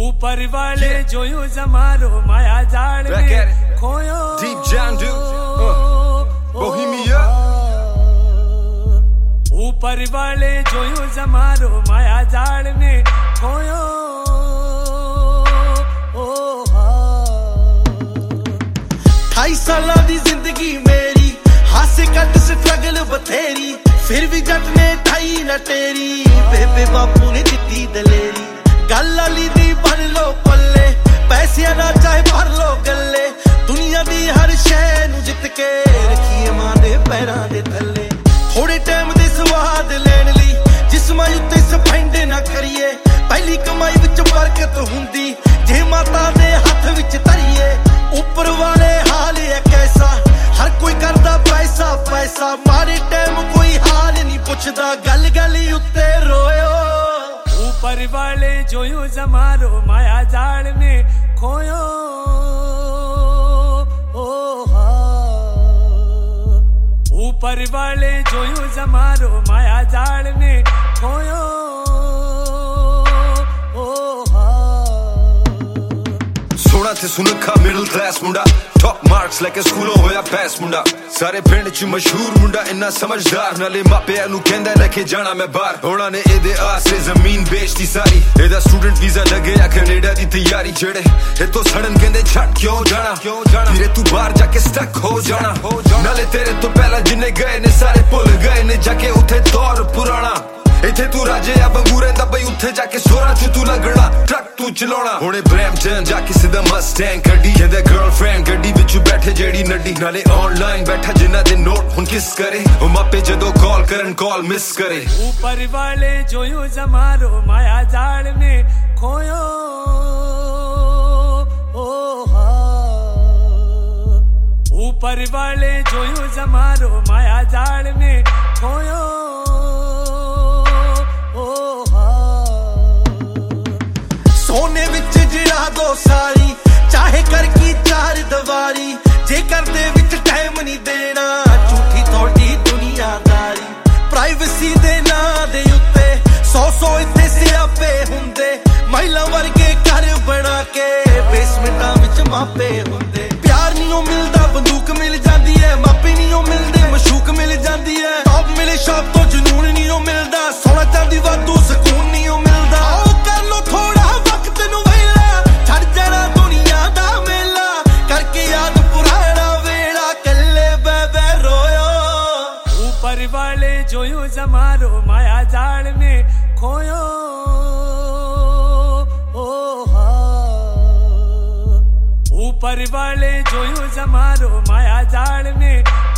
ऊपर वाले जो यूं जमारो माया जाल में खोयो Deep down dude Bohemia ऊपर वाले जो यूं जमारो माया जाल में खोयो 28 साल दी जिंदगी मेरी हासे कट स्ट्रगल बथेरी फिर भी जट ने ठाई न तेरी बेबे बापू ने दिती दलेरी गल वाली दी भर लो पल्ले पैसे ना चाहे भर लो गल्ले दुनिया दी हर शै नू जित के रखिए मां दे पैरां दे थल्ले थोड़े टाइम दे स्वाद लेण लई जिस्मां उत्ते स्पेंड ना करिए पहली कमाई विच बरकत हुंदी जे माता दे हथ विच धरिए ऊपर वाले हाल है कैसा हर कोई करदा पैसा पैसा मारे टाइम कोई हाल नहीं पुछदा गल गल उत्ते रोयो ऊपर वाले जो यूं जमारो माया जाल में खोयो ऊपर वाले जो यूं जमारो माया जाल में खोयो सोना ते सुनखा मिडिल क्लास मुंडा टॉप मार्क्स लेके स्कूलों होया पैस मुंडा सारे पिंड च मशहूर मुंडा इन्ना समझदार नाले मापिया नू कहंदा लेके जाना मैं बाहर होना ने एदे आसरे जमीन बेचती सारी एदा स्टूडेंट वीजा लगे या कनाडा दी तैयारी जेड़े ए तो सड़न कहंदे छट क्यों जाना फिर तू बाहर जाके स्टक हो जाना नाले तेरे तो पहला जिन्ने गए ने सारे भुल गए ने जाके उथे दौर पुराना इथे तू राजे या बंगूरे दा बई उथे जाके सोरा तू लगना ट्रक तू चलाना हुणे ब्रैम्पटन जाके सीधा मस्टैंग गड्डी कहंदे गर्लफ्रेंड गड्डी विच बैठे जेड़ी नड्डी नाले ऑनलाइन बैठा जिन्ना दे नोट हुन किस करे ओ मापे जदों कॉल करन कॉल मिस करे ऊपर वाले जो यूं जमारो माया जाल में खोयो ऊपर वाले जो यूं जमारो माया जाल में खोयो सोने विच जिड़ा दो सारी चाहे कर की चार दवारी जे कर दे विच टाइम नहीं देना झूठी थोड़ी दुनियादारी प्राइवेसी दे ना दे उत्ते 100 इत्थे सियापे हुंदे महिला वर्गे घर बना के बेसमेंटां विच मापे हुंदे प्यार नहीं मिलदा बंदूक मिल जांदी है मापे नहीं मिलदे मशूक मिल जांदी है टॉप मिले शॉप तो जुनून नहीं मिलदा सोना चांदी वादू सुकून नहीं मिलदा आओ कर लो थोड़ा वाले जो यूं जमारो माया जाल में खोयो ऊपर वाले जो यूं जमारो माया जाल में